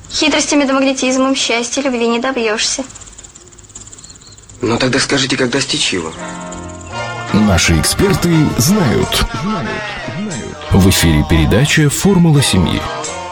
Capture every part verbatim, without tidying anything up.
Хитростями да магнетизмом счастья, любви не добьешься. Ну тогда скажите, как достичь его? Наши эксперты знают. В эфире передача «Формула семьи».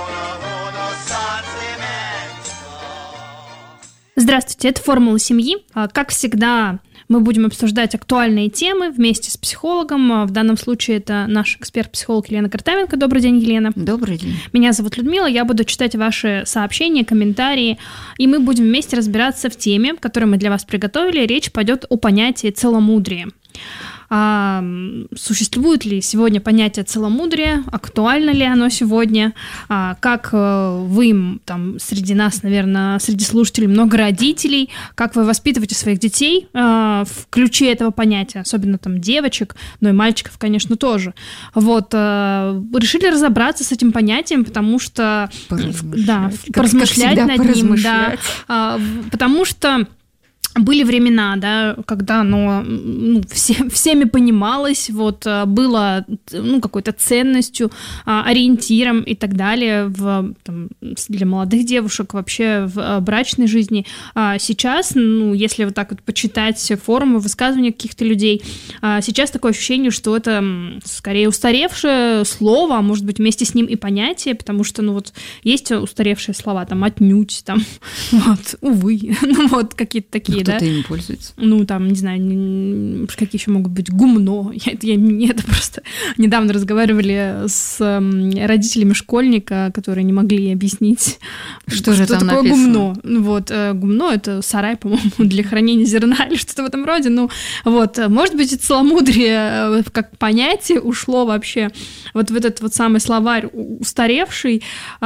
Здравствуйте, это «Формула семьи». Как всегда, мы будем обсуждать актуальные темы вместе с психологом. В данном случае это наш эксперт-психолог Елена Картаменко. Добрый день, Елена. Добрый день. Меня зовут Людмила, я буду читать ваши сообщения, комментарии, и мы будем вместе разбираться в теме, которую мы для вас приготовили. Речь пойдет о понятии целомудрия. А существует ли сегодня понятие целомудрия, актуально ли оно сегодня, а как вы, там, среди нас, наверное, среди слушателей много родителей, как вы воспитываете своих детей а, в ключе этого понятия, особенно там девочек, но и мальчиков, конечно, тоже. Вот, а, решили разобраться с этим понятием, потому что... Поразмышлять. Да, как, поразмышлять как над поразмышлять. ним, да, а, потому что были времена, да, когда оно ну, все, всеми понималось, вот, было ну, какой-то ценностью, ориентиром и так далее в, там, для молодых девушек вообще в брачной жизни. А сейчас, ну, если вот так вот почитать форумы, высказывания каких-то людей, сейчас такое ощущение, что это скорее устаревшее слово, а может быть вместе с ним и понятие, потому что, ну, вот есть устаревшие слова, там, отнюдь, там, вот, увы, ну, вот, какие-то такие, кто-то да? им пользуется. Ну, там, не знаю, какие еще могут быть, гумно. Я, я, мне это просто... Недавно разговаривали с родителями школьника, которые не могли объяснить, что, что же там такое написано? Гумно. Вот, гумно — это сарай, по-моему, для хранения зерна или что-то в этом роде. Ну, вот, может быть, и целомудрие как понятие ушло вообще вот в этот вот самый словарь устаревший,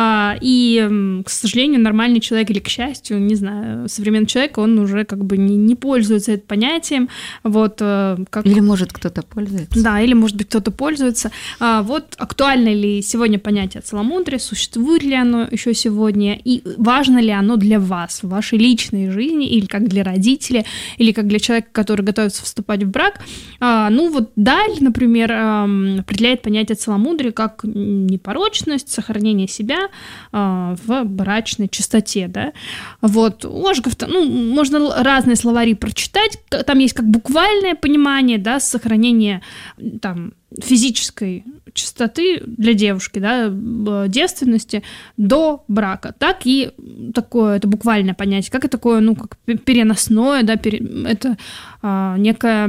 и, к сожалению, нормальный человек или, к счастью, не знаю, современный человек, он уже как бы не, не пользуется этим понятием. Вот, как... Или, может, кто-то пользуется. Да, или, может быть, кто-то пользуется. А, вот актуально ли сегодня понятие целомудрия, существует ли оно еще сегодня, и важно ли оно для вас в вашей личной жизни, или как для родителя, или как для человека, который готовится вступать в брак. А, ну вот Даль, например, определяет понятие целомудрия как непорочность, сохранение себя а, в брачной чистоте, да. Вот, у Ожегов, ну, можно разные словари прочитать, там есть как буквальное понимание, да, сохранение там физической чистоты для девушки, да, девственности до брака, так и такое, это буквальное понятие, как и такое, ну, как переносное, да, пере, это а, некая,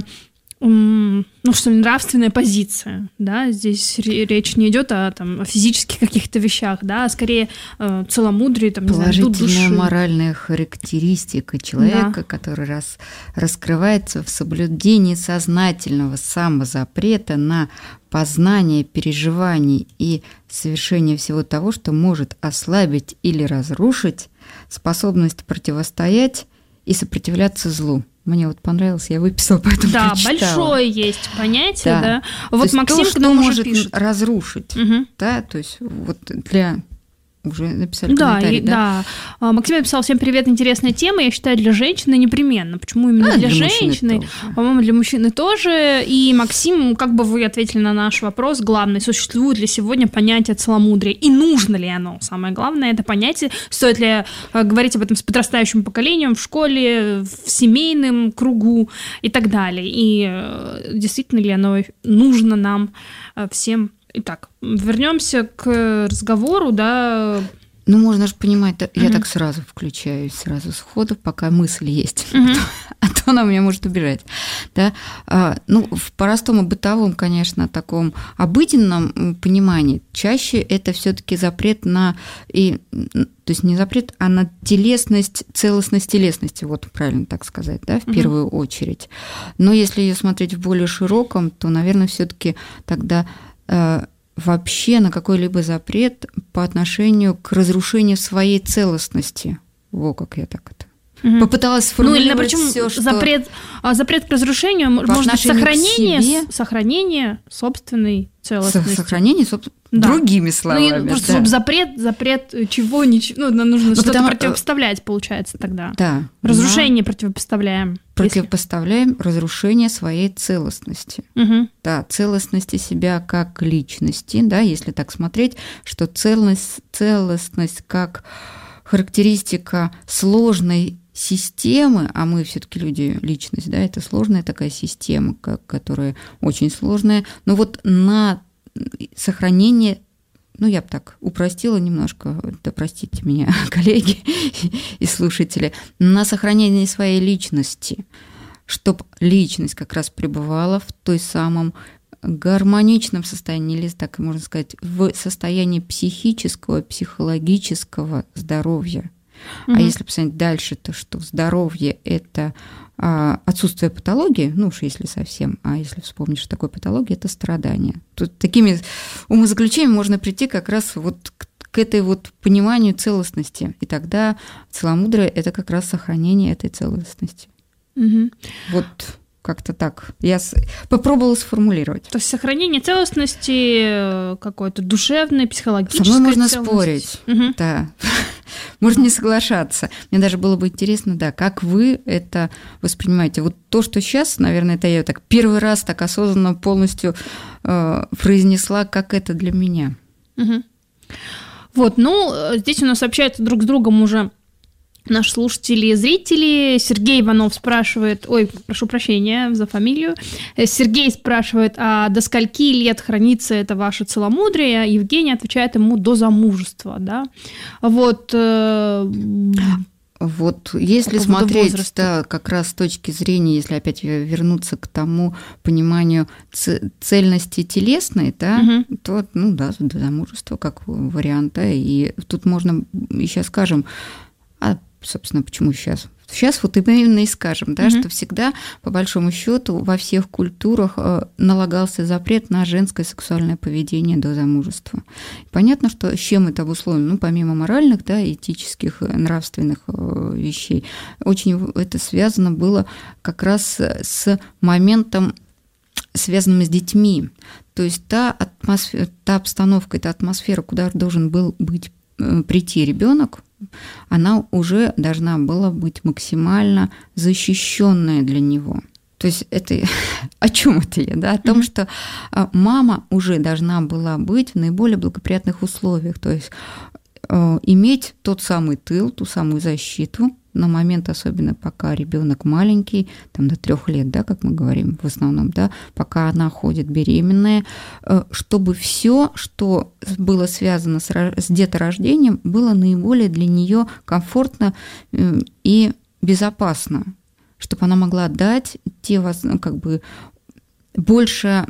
ну, что ли, нравственная позиция, да, здесь речь не идет о, там, о физических каких-то вещах, да, а скорее э, целомудрие, там, не знаю, положительная моральная характеристика человека, да. который раз, раскрывается в соблюдении сознательного самозапрета на познание переживаний и совершение всего того, что может ослабить или разрушить способность противостоять и сопротивляться злу. Мне вот понравилось, я выписала, поэтому да, прочитала. большое есть понятие, да. да. Вот то Максим то, что к нам может пишет. разрушить, угу. да, то есть вот для... Уже написали да, комментарий, и, да? да. Максим написал: всем привет, интересная тема, я считаю, для женщины непременно. Почему именно а, для, для женщины? По-моему, для мужчины тоже. И, Максим, как бы вы ответили на наш вопрос главный, существует ли сегодня понятие целомудрия? И нужно ли оно? Самое главное, это понятие. Стоит ли говорить об этом с подрастающим поколением в школе, в семейном кругу и так далее? И действительно ли оно нужно нам всем? Итак, вернемся к разговору, да. Ну, можно же понимать, да, Uh-huh. я так сразу включаюсь, сразу сходу, пока мысль есть, Uh-huh. а то она у меня может убежать. Да? А, ну, в простом и бытовом, конечно, таком обыденном понимании чаще это все-таки запрет на, и, то есть не запрет, а на телесность, целостность телесности, вот правильно так сказать, да, в Uh-huh. первую очередь. Но если ее смотреть в более широком, то, наверное, все-таки тогда вообще на какой-либо запрет по отношению к разрушению своей целостности. Во, как я так это... Угу. Попыталась сформулировать ну, или, причем всё, что... запрет, запрет к разрушению может быть сохранение, сохранение собственной целостности. Сохранение собственной... Да. Другими словами. Ну, просто да. чтобы запрет, запрет чего, ничего, ну, нам нужно ну, что-то потому... противопоставлять, получается, тогда. Да. Разрушение да. противопоставляем. Противопоставляем если... разрушение своей целостности. Угу. Да, целостности себя как личности, да, если так смотреть, что целостность, целостность как характеристика сложной системы, а мы все-таки люди, личность, да, это сложная такая система, которая очень сложная, но вот на сохранение, ну, я бы так упростила немножко, да простите меня, коллеги и слушатели, на сохранение своей личности, чтобы личность как раз пребывала в той самом гармоничном состоянии, или так можно сказать, в состоянии психического, психологического здоровья. Mm-hmm. А если посмотреть дальше, то что здоровье – это а, отсутствие патологии, ну уж если совсем, а если вспомнить, что такое патология – это страдание. Тут такими умозаключениями можно прийти как раз вот к, к этой вот пониманию целостности. И тогда целомудрие – это как раз сохранение этой целостности. Mm-hmm. Вот как-то так. Я с... попробовала сформулировать. То есть сохранение целостности какой-то душевной, психологической. Со мной можно целостности. спорить, угу. да. Можно не соглашаться. Мне даже было бы интересно, да, как вы это воспринимаете. Вот то, что сейчас, наверное, это я так первый раз так осознанно полностью э, произнесла, как это для меня. Угу. Вот, ну, здесь у нас общаются друг с другом уже наши слушатели и зрители. Сергей Иванов спрашивает, ой, прошу прощения за фамилию, Сергей спрашивает, а до скольки лет хранится это ваше целомудрие? Евгений отвечает ему до замужества, да? Вот. Э... Вот если по смотреть, возраста. Да, как раз с точки зрения, если опять вернуться к тому пониманию цельности телесной, да, угу. то, ну да, до замужества как вариант, да, и тут можно еще скажем, а собственно, почему сейчас? Сейчас вот именно и скажем, да, mm-hmm. что всегда, по большому счету, во всех культурах налагался запрет на женское сексуальное поведение до замужества. Понятно, что с чем это обусловлено? Ну, помимо моральных, да, этических, нравственных вещей, очень это связано было как раз с моментом, связанным с детьми. То есть та атмосфера, та обстановка, та атмосфера, куда должен был быть, прийти ребенок, она уже должна была быть максимально защищенная для него. То есть это о чем это я? Да? О том, mm-hmm. что мама уже должна была быть в наиболее благоприятных условиях, то есть э, иметь тот самый тыл, ту самую защиту на момент, особенно пока ребенок маленький, там до трех лет, да, как мы говорим в основном, да, пока она ходит беременная, чтобы все, что было связано с, с деторождением, было наиболее для нее комфортно и безопасно, чтобы она могла дать те, как бы, больше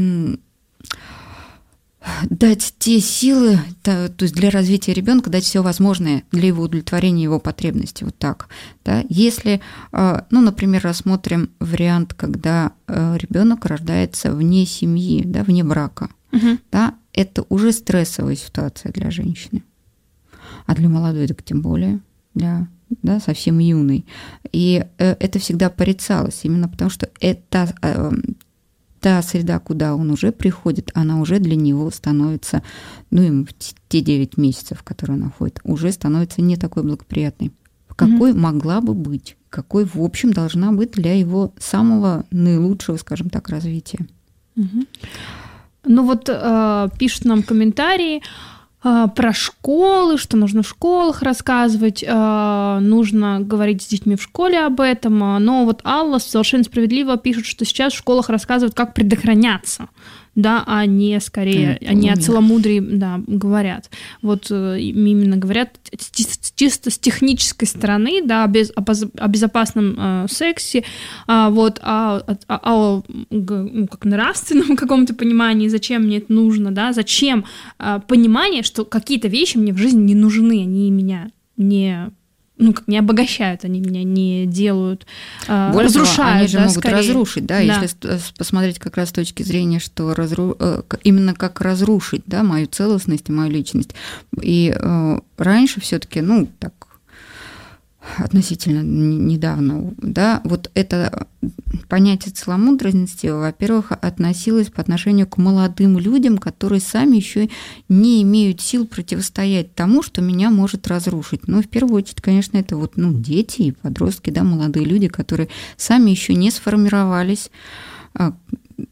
дать те силы, то есть для развития ребенка, дать все возможное для его удовлетворения его потребностей, вот так. Да? Если, ну, например, рассмотрим вариант, когда ребенок рождается вне семьи, да, вне брака, угу. да, это уже стрессовая ситуация для женщины, а для молодой так тем более, для, да, совсем юной. И это всегда порицалось, именно потому что это та среда, куда он уже приходит, она уже для него становится, ну, им в те девять месяцев, которые он находит, уже становится не такой благоприятной, какой mm-hmm. могла бы быть, какой, в общем, должна быть для его самого наилучшего, скажем так, развития. Mm-hmm. Ну вот э, пишут нам комментарии э, про школы, что нужно в школах рассказывать, э, нужно говорить с детьми в школе об этом, но вот Алла совершенно справедливо пишет, что сейчас в школах рассказывают, как предохраняться, да, а не скорее, mm, они о целомудрии, да, говорят. Вот именно говорят чисто с технической стороны, да, без, о безопасном э, сексе, а, вот, о, о, о, ну, как нравственном каком-то понимании, зачем мне это нужно, да, зачем э, понимание, что какие-то вещи мне в жизни не нужны, они меня не... ну, как не обогащают, они меня не делают, э, Более разрушают. Того, они же да, могут скорее. разрушить, да, да, если посмотреть как раз с точки зрения, что разру... именно как разрушить, да, мою целостность и мою личность. И э, раньше все-таки, ну, так, относительно недавно, да, вот это понятие целомудренности, во-первых, относилось по отношению к молодым людям, которые сами еще не имеют сил противостоять тому, что меня может разрушить. Но в первую очередь, конечно, это вот, ну, дети и подростки, да, молодые люди, которые сами еще не сформировались,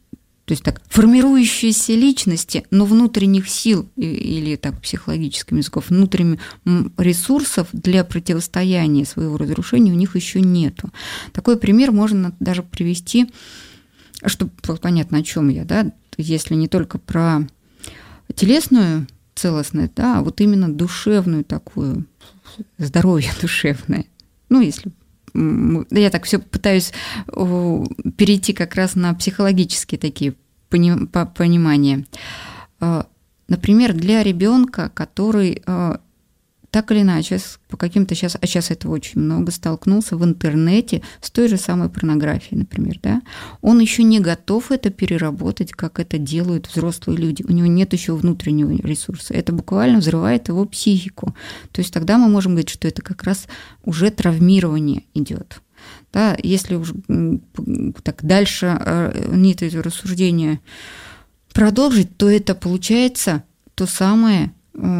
то есть так, формирующиеся личности, но внутренних сил или так психологическим языком, внутренних ресурсов для противостояния своего разрушения у них еще нету. Такой пример можно даже привести, чтобы понятно, о чем я, да, если не только про телесную целостность, да, а вот именно душевную такую, здоровье душевное. Ну, если я так все пытаюсь перейти как раз на психологические такие понимания. Например, для ребенка, который так или иначе по каким-то сейчас, а сейчас этого очень много, столкнулся в интернете с той же самой порнографией, например, да, он еще не готов это переработать, как это делают взрослые люди. У него нет еще внутреннего ресурса. Это буквально взрывает его психику. То есть тогда мы можем говорить, что это как раз уже травмирование идет. Да, если уж так дальше нить этого рассуждения продолжить, то это получается то самое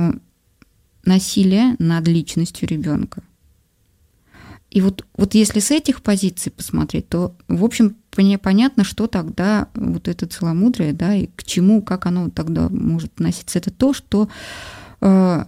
насилие над личностью ребенка. И вот, вот если с этих позиций посмотреть, то, в общем, понятно, что тогда вот это целомудрие, да, и к чему, как оно тогда может относиться. Это то, что э,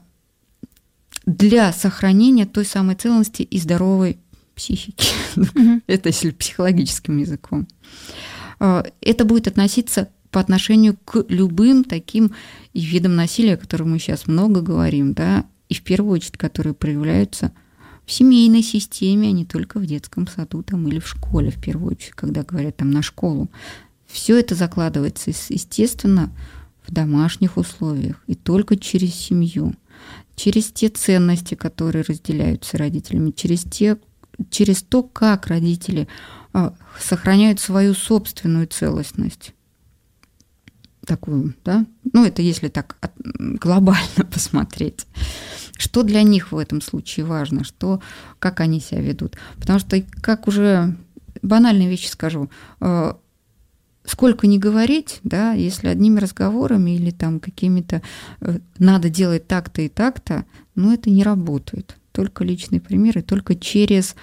для сохранения той самой целостности и здоровой психики, mm-hmm. это если психологическим языком, э, это будет относиться по отношению к любым таким видам насилия, о которых мы сейчас много говорим, да, и в первую очередь, которые проявляются в семейной системе, а не только в детском саду там, или в школе, в первую очередь, когда говорят там на школу. Все это закладывается, естественно, в домашних условиях и только через семью, через те ценности, которые разделяются родителями, через, те, через то, как родители сохраняют свою собственную целостность. Такую, да, ну это если так глобально посмотреть, что для них в этом случае важно, что, как они себя ведут, потому что, как уже банальные вещи скажу, сколько ни говорить, да, если одними разговорами или там какими-то надо делать так-то и так-то, ну это не работает, только личные примеры, только через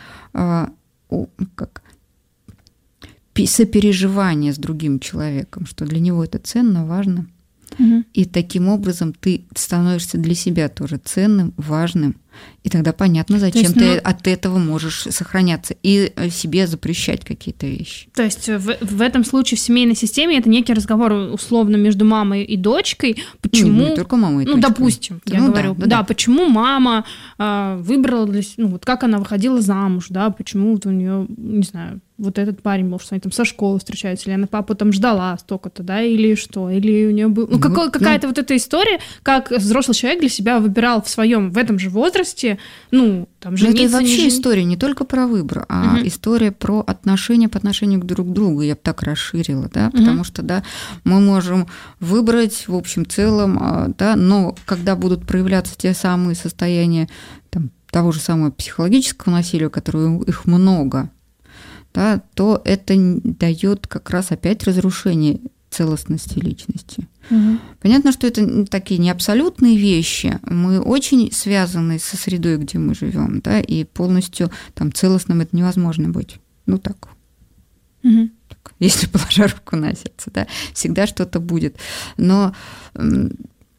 как сопереживание с другим человеком, что для него это ценно, важно. Угу. И таким образом ты становишься для себя тоже ценным, важным. И тогда понятно, зачем есть, ты ну, от этого можешь сохраняться и себе запрещать какие-то вещи. То есть в, в этом случае в семейной системе это некий разговор условно между мамой и дочкой. Почему? Ну, не только мамой и ну, дочкой. Допустим, я ну, говорю, да, да, да, да. почему мама э, выбрала, для, ну, вот как она выходила замуж, да, почему вот у нее, не знаю, вот этот парень, может, они там со школы встречаются, или она папу там ждала столько-то, да, или что, или у нее был... Ну, какой, ну какая-то ну... вот эта история, как взрослый человек для себя выбирал в своем, в этом же возрасте, ну, там, жениться... Это вообще не... история не только про выбор, а угу. история про отношения по отношению к друг другу, я бы так расширила, да, потому угу. что, да, мы можем выбрать в общем целом, да, но когда будут проявляться те самые состояния там, того же самого психологического насилия, которого их много, да, то это дает как раз опять разрушение целостности личности. Угу. Понятно, что это такие не абсолютные вещи. Мы очень связаны со средой, где мы живем, да, и полностью там целостным это невозможно быть. Ну так. Угу. так если положа руку на сердце, да, всегда что-то будет. Но м-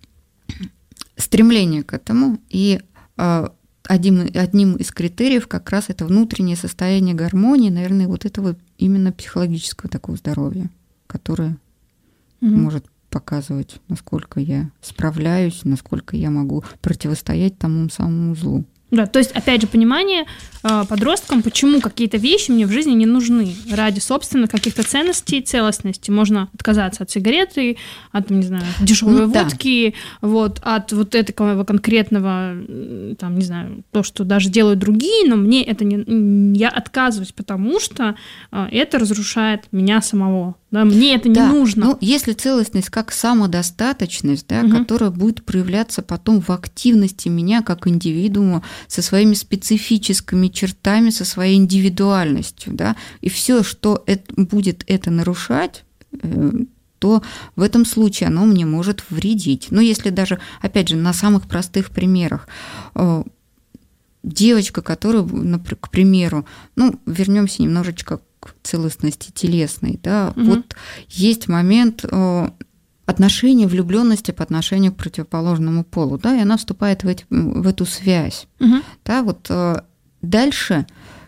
стремление к этому и а, Одним, одним из критериев как раз это внутреннее состояние гармонии, наверное, вот этого именно психологического такого здоровья, которое mm-hmm. может показывать, насколько я справляюсь, насколько я могу противостоять тому самому злу. Да, то есть, опять же, понимание э, подросткам, почему какие-то вещи мне в жизни не нужны. Ради собственных каких-то ценностей и целостности. Можно отказаться от сигареты, от, не знаю, дешевой ну, водки, да. вот, от вот этого конкретного, там, не знаю, то, что даже делают другие, но мне это не... Я отказываюсь, потому что э, это разрушает меня самого. Да, мне это не да. нужно. Ну, если целостность как самодостаточность, да, угу. которая будет проявляться потом в активности меня как индивидуума со своими специфическими чертами, со своей индивидуальностью, да, и все, что это, будет это нарушать, то в этом случае оно мне может вредить. Ну, если даже, опять же, на самых простых примерах. Девочка, которая, к примеру, ну, вернемся немножечко к целостности телесной, да, Мгм. вот есть момент э, отношения, влюбленности по отношению к противоположному полу, да, и она вступает в, эти, в эту связь, Мгм. да, вот э, дальше,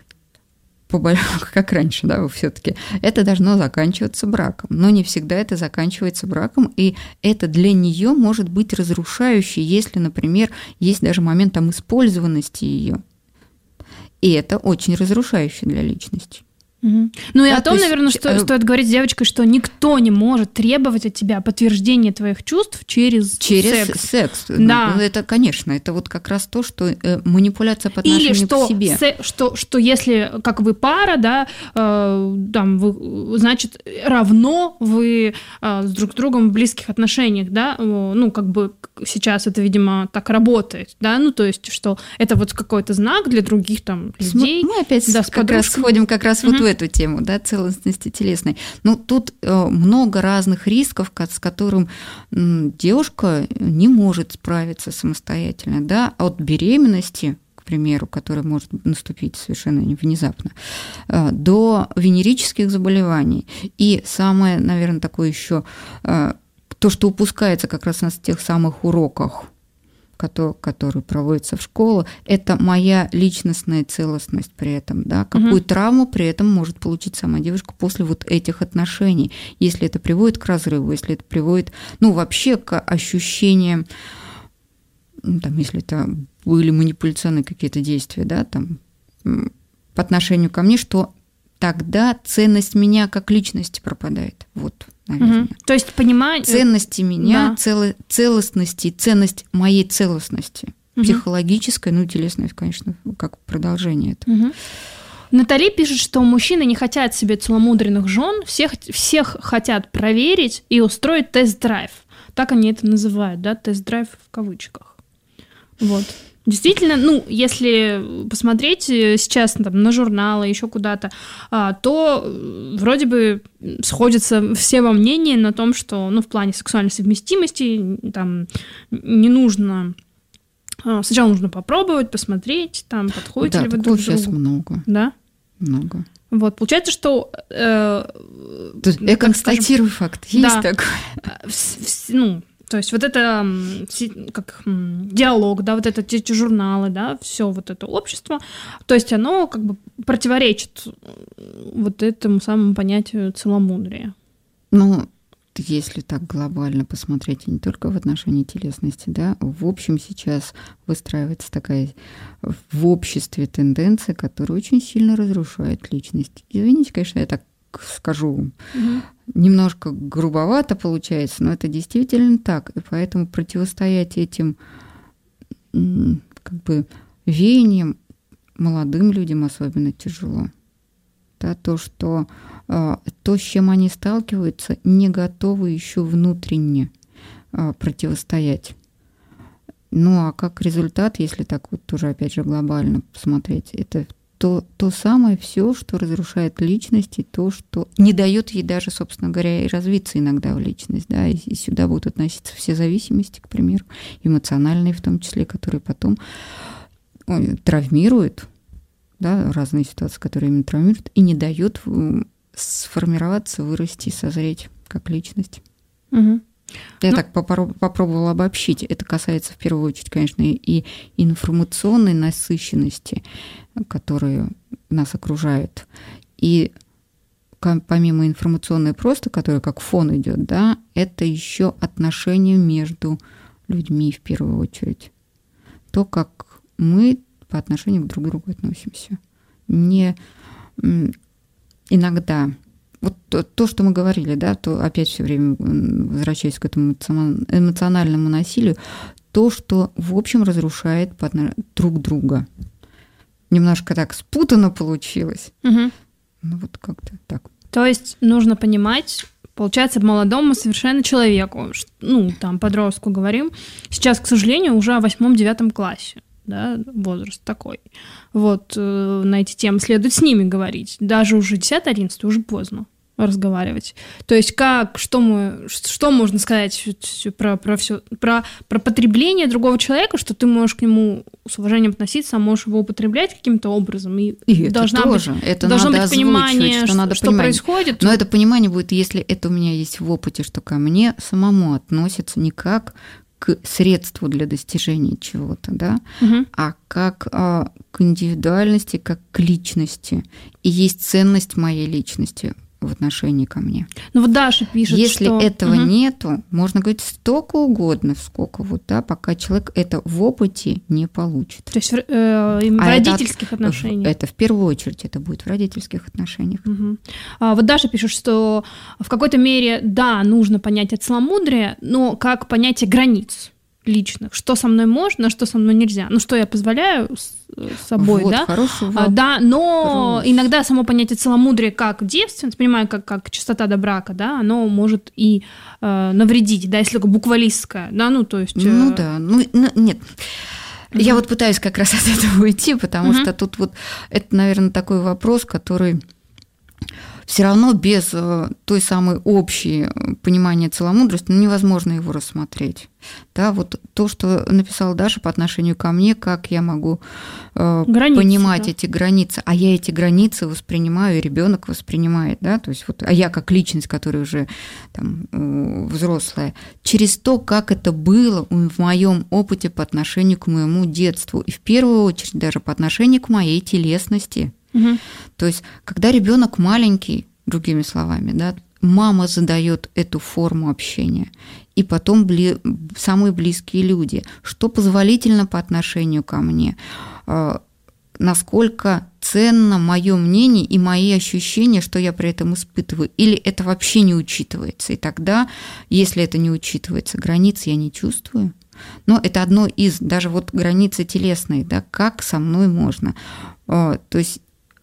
по бо- как раньше, да, все-таки это должно заканчиваться браком, но не всегда это заканчивается браком, и это для нее может быть разрушающе, если, например, есть даже момент там использованности ее, и это очень разрушающе для личности. Мгм. Ну и Да, о том, то есть, наверное, что, э, стоит говорить с девочкой, что никто не может требовать от тебя подтверждения твоих чувств через, Через секс. секс. Да. Ну, это, конечно, это вот как раз то, что э, манипуляция по Или отношению что, к себе. се- что, что если, как вы пара, да, э, там, вы, значит, равно вы э, с друг с другом в близких отношениях, да, э, ну, как бы сейчас это, видимо, так работает, да, ну, то есть, что это вот какой-то знак для других там людей. Мы опять да, с как раз подружками. сходим как раз вот Мгм. в эту тему, да, целостности телесной. Ну, тут э, много разных рисков, ко- с которым м, девушка не может справиться самостоятельно, да, от беременности, к примеру, которая может наступить совершенно внезапно, э, до венерических заболеваний. И самое, наверное, такое еще э, то, что упускается как раз на тех самых уроках, кото- которые проводятся в школу, это моя личностная целостность при этом, да, какую Мгм. травму при этом может получить сама девушка после вот этих отношений, если это приводит к разрыву, если это приводит, ну, вообще к ощущениям, ну, там, если это были манипуляционные какие-то действия, да, там, м, по отношению ко мне, что тогда ценность меня как личности пропадает, вот, наверное. Мгм. То есть понимать... Ценности меня, Да. цело- целостности, ценность моей целостности. Мгм. Психологическая, ну, и телесная, конечно, как продолжение этого. Мгм. Натали пишет, что мужчины не хотят себе целомудренных жен, всех, всех хотят проверить и устроить тест-драйв. Так они это называют, да, тест-драйв в кавычках. Вот. Действительно, ну, если посмотреть э, сейчас там, на журналы, еще куда-то, а, то э, вроде бы сходятся все во мнении на том, что, ну, в плане сексуальной совместимости там не нужно... а, Сначала нужно попробовать, посмотреть, там, подходите Да, ли вы такого друг к сейчас другу. много, Да? много. Вот, получается, что... э, Тут ну, я как констатирую факт, есть Да. такое. скажем, вс- вс- ну, то есть вот это м, си- как м, диалог, да, вот это те- эти журналы, да, все вот это общество, то есть оно как бы противоречит э, вот этому самому понятию целомудрия. Ну, если так глобально посмотреть, и не только в отношении телесности, да, в общем сейчас выстраивается такая в обществе тенденция, которая очень сильно разрушает личность. Извините, конечно, я так скажу, немножко грубовато получается, но это действительно так, и поэтому противостоять этим м, как бы веяниям молодым людям особенно тяжело. Да, то, что а, то, с чем они сталкиваются, не готовы еще внутренне а, противостоять. Ну а как результат, если так вот тоже опять же глобально посмотреть, это то, то самое все, что разрушает личность, и то, что не дает ей даже, собственно говоря, и развиться иногда в личность. Да, и, и сюда будут относиться все зависимости, к примеру, эмоциональные в том числе, которые потом ой, травмируют, да, разные ситуации, которые именно травмируют, и не дают м, сформироваться, вырасти, созреть как личность. Мгм. Я Ну- так попро- попробовала обобщить. Это касается в первую очередь, конечно, и информационной насыщенности, которая нас окружает. И ка- помимо информационной просто, которая как фон идет, да, это еще отношения между людьми в первую очередь. То, как мы по отношению друг к другу относимся. Не м, иногда... Вот то, то, что мы говорили, да, то опять все время возвращаясь к этому эмоциональному насилию, то, что, в общем, разрушает друг друга. Немножко так спутанно получилось. Мгм. Ну, вот как-то так. То есть нужно понимать, получается, молодому совершенно человеку, ш- ну, там, подростку говорим, сейчас, к сожалению, уже о восьмом-девятом классе, да, возраст такой. Вот, э, на эти темы следует с ними говорить. Даже уже десятый-одиннадцатый уже поздно. разговаривать. То есть как, что мы, что можно сказать про, про все, про, про потребление другого человека, что ты можешь к нему с уважением относиться, а можешь его употреблять каким-то образом. И, и это должна тоже. Быть, это должно надо быть понимание, что, что, надо что понимать. происходит. Но это понимание будет, если это у меня есть в опыте, что ко мне самому относится не как к средству для достижения чего-то, да, угу. а как а, к индивидуальности, как к личности. И есть ценность моей личности в отношении ко мне. Ну вот Даша пишет, Если что... этого угу. нету, можно говорить столько угодно, сколько вот, да, пока человек это в опыте не получит. То есть в, э, в а родительских это, отношениях. Это в первую очередь это будет в родительских отношениях. Угу. А вот Даша пишет, что в какой-то мере, да, нужно понятие целомудрия, но как понятие границ личных, что со мной можно, а что со мной нельзя, ну что я позволяю с собой, вот, да, хороший а, да, но вопрос. Иногда само понятие целомудрия как девственность, понимаю, как, как чистота до брака, да, оно может и э, навредить, да, если только буквалистское, да, ну то есть... Э... Ну да, ну, ну нет. Mm-hmm. Я вот пытаюсь как раз от этого уйти, потому mm-hmm. что тут вот это, наверное, такой вопрос, который... все равно без той самой общей понимания целомудрости ну, невозможно его рассмотреть. Да, вот то, что написала Даша по отношению ко мне, как я могу границы, понимать да. эти границы, а я эти границы воспринимаю, и ребенок воспринимает, да, то есть вот, а я как личность, которая уже там, взрослая, через то, как это было в моем опыте по отношению к моему детству, и в первую очередь даже по отношению к моей телесности. Угу. То есть, когда ребенок маленький, другими словами, да, мама задает эту форму общения, и потом бли... самые близкие люди, что позволительно по отношению ко мне, насколько ценно мое мнение и мои ощущения, что я при этом испытываю, или это вообще не учитывается. И тогда, если это не учитывается, границ я не чувствую. Но это одно из, даже вот границы телесные, да, как со мной можно. То есть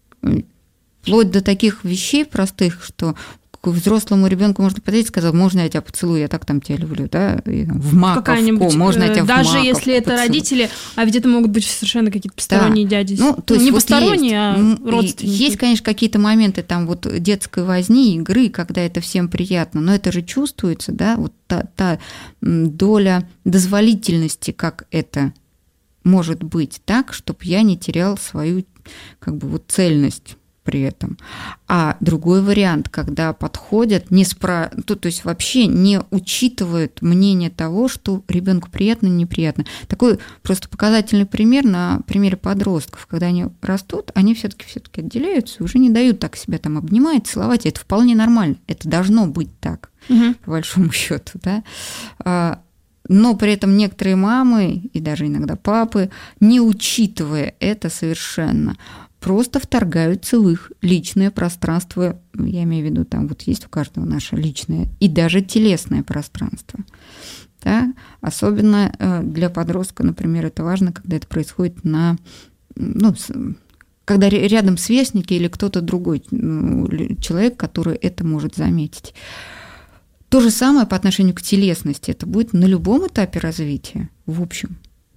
вплоть до таких вещей простых, что к взрослому ребенку можно подойти и сказать, можно я тебя поцелую, я так там тебя люблю, да, и, там, в маковку, можно я тебя даже в маковку если это поцелую. Родители, а ведь это могут быть совершенно какие-то посторонние да. дяди. Ну, то есть не вот посторонние, есть, а родственники. Есть, конечно, какие-то моменты там вот детской возни, игры, когда это всем приятно, но это же чувствуется, да, вот та, та доля дозволительности, как это может быть так, чтобы я не терял свою как бы вот цельность при этом. А другой вариант, когда подходят, не спра... то, то есть вообще не учитывают мнение того, что ребенку приятно, неприятно. Такой просто показательный пример на примере подростков. Когда они растут, они все-таки все-таки отделяются, уже не дают так себя там обнимать, целовать. Это вполне нормально. Это должно быть так, угу. по большому счету, да. Но при этом некоторые мамы и даже иногда папы, не учитывая это совершенно, просто вторгаются в их личное пространство, я имею в виду, там вот есть у каждого наше личное и даже телесное пространство. Да? Особенно для подростка, например, это важно, когда это происходит на, ну, когда рядом сверстники или кто-то другой человек, который это может заметить. То же самое по отношению к телесности. Это будет на любом этапе развития, в общем.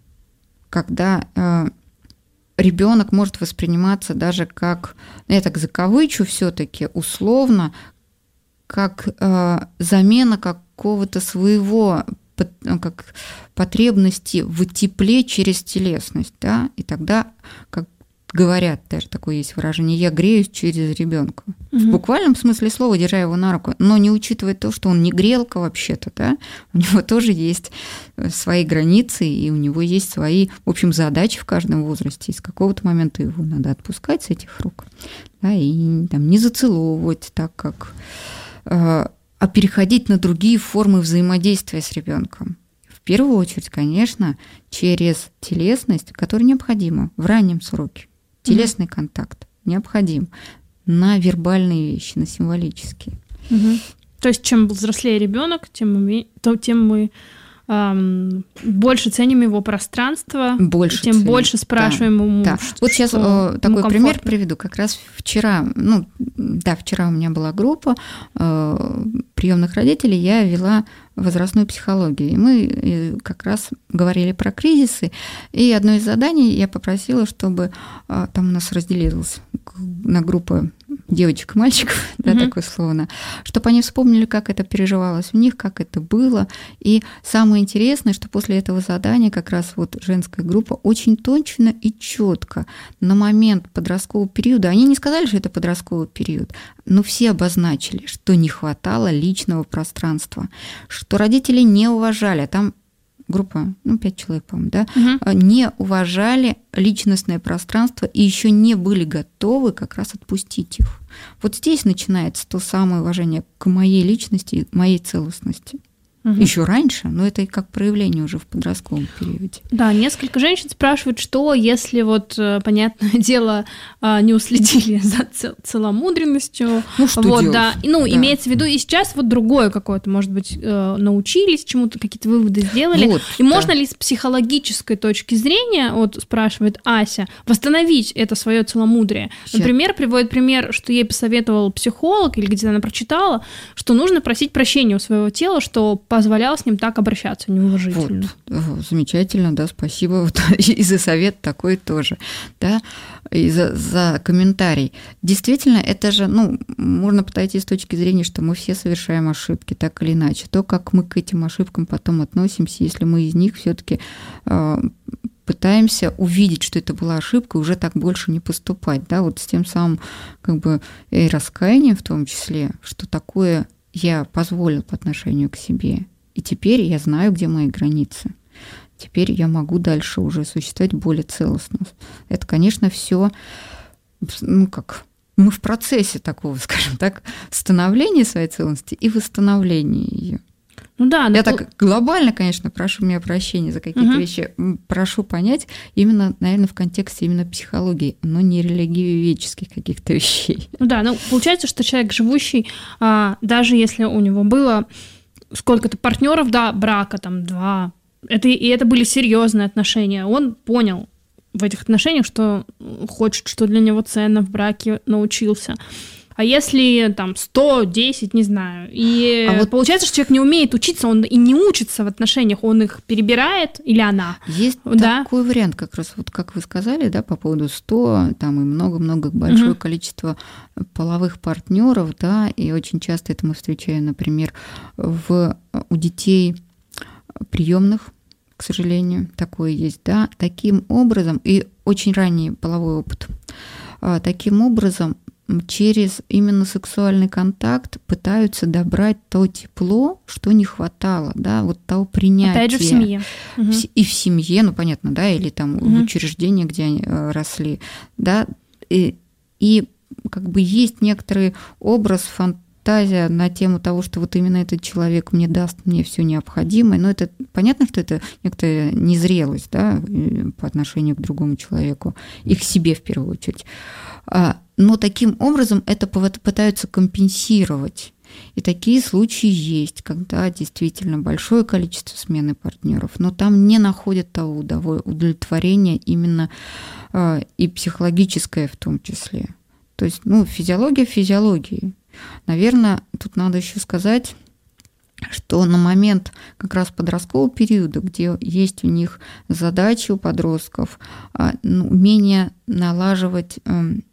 Когда э, ребенок может восприниматься даже как, я так закавычу все-таки условно, как э, замена какого-то своего как потребности в тепле через телесность. Да? И тогда, как говорят, даже такое есть выражение, я греюсь через ребенка. Угу. В буквальном смысле слова, держа его на руку, но не учитывая то, что он не грелка вообще-то, да, у него тоже есть свои границы, и у него есть свои, в общем, задачи в каждом возрасте. И с какого-то момента его надо отпускать с этих рук, да, и там, не зацеловывать так, как... а переходить на другие формы взаимодействия с ребенком. В первую очередь, конечно, через телесность, которая необходима в раннем сроке. Телесный mm-hmm. контакт необходим на вербальные вещи, на символические. Mm-hmm. То есть, чем взрослее ребенок, тем мы, то, тем мы эм, больше ценим его пространство, больше тем ценим. Больше спрашиваем да. ему. Да. Что, вот сейчас что такой пример приведу. Как раз вчера, ну да, вчера у меня была группа э, приемных родителей, я вела возрастную психологию. И мы как раз говорили про кризисы. И одно из заданий я попросила, чтобы там у нас разделилось на группы девочек и мальчиков, да, Мгм. так условно, чтобы они вспомнили, как это переживалось у них, как это было. И самое интересное, что после этого задания как раз вот женская группа очень точно и четко на момент подросткового периода, они не сказали, что это подростковый период, но все обозначили, что не хватало личного пространства, что родители не уважали, а там группа, ну, пять человек, по-моему, да, Мгм. не уважали личностное пространство и еще не были готовы как раз отпустить их. Вот здесь начинается то самое уважение к моей личности и моей целостности. Мгм. Еще раньше, но это и как проявление уже в подростковом периоде. Да, несколько женщин спрашивают, что если вот, э, понятное дело, а, не уследили за цел- целомудренностью. Ну, что вот, делать? да. И, ну, Да. имеется в виду, и сейчас вот другое какое-то, может быть, э, научились чему-то, какие-то выводы сделали. Вот, и да. можно ли с психологической точки зрения, вот спрашивает Ася, восстановить это свое целомудрие? Щас. Например, приводит пример, что ей посоветовал психолог, или где-то она прочитала, что нужно просить прощения у своего тела, что позволял с ним так обращаться неуважительно. Вот, О, замечательно, да, спасибо. Вот, и за совет такой тоже, да, и за, за комментарий. Действительно, это же, ну, можно подойти с точки зрения, что мы все совершаем ошибки, так или иначе. То, как мы к этим ошибкам потом относимся, если мы из них все-таки э, пытаемся увидеть, что это была ошибка, и уже так больше не поступать, да, вот с тем самым, как бы, и раскаянием в том числе, что такое я позволил по отношению к себе. И теперь я знаю, где мои границы. Теперь я могу дальше уже существовать более целостно. Это, конечно, все, ну как, мы в процессе такого, скажем так, становления своей целостности и восстановления ее. Ну да, но Я пол- так глобально, конечно, прошу меня прощения за какие-то Мгм. вещи, м, прошу понять именно, наверное, в контексте именно психологии, но не религиоведческих каких-то вещей. Ну да, ну получается, что человек, живущий, а, даже если у него было сколько-то партнеров, да, брака, там, два, это, и это были серьезные отношения, он понял в этих отношениях, что хочет, что для него ценно в браке, научился. А если там сто, десять, не знаю, и А вот- получается, что человек не умеет учиться, он и не учится в отношениях, он их перебирает, или она. Есть Да. такой вариант, как раз вот как вы сказали, да, по поводу сто, там и много-много большое Мгм. количество половых партнеров, да, и очень часто это мы встречаем, например, в, у детей приемных, к сожалению, такое есть, да, таким образом, и очень ранний половой опыт, а, таким образом через именно сексуальный контакт пытаются добрать то тепло, что не хватало, да, вот того принятия. Опять же, в семье. В Мгм. с- И в семье, ну, понятно, да, или там в Мгм. учреждении, где они э, росли, да, и, и как бы есть некоторый образ, фантазия на тему того, что вот именно этот человек мне даст мне все необходимое, но это понятно, что это некоторая незрелость, да, э, по отношению к другому человеку и к себе в первую очередь. А, Но таким образом это пов- пытаются компенсировать. И такие случаи есть, когда действительно большое количество смены партнеров, но там не находят того удово- удовлетворения именно э, и психологическое в том числе. То есть, ну, физиология физиологии. Наверное, тут надо еще сказать, что на момент как раз подросткового периода, где есть у них задачи у подростков, а, ну, умение налаживать эм,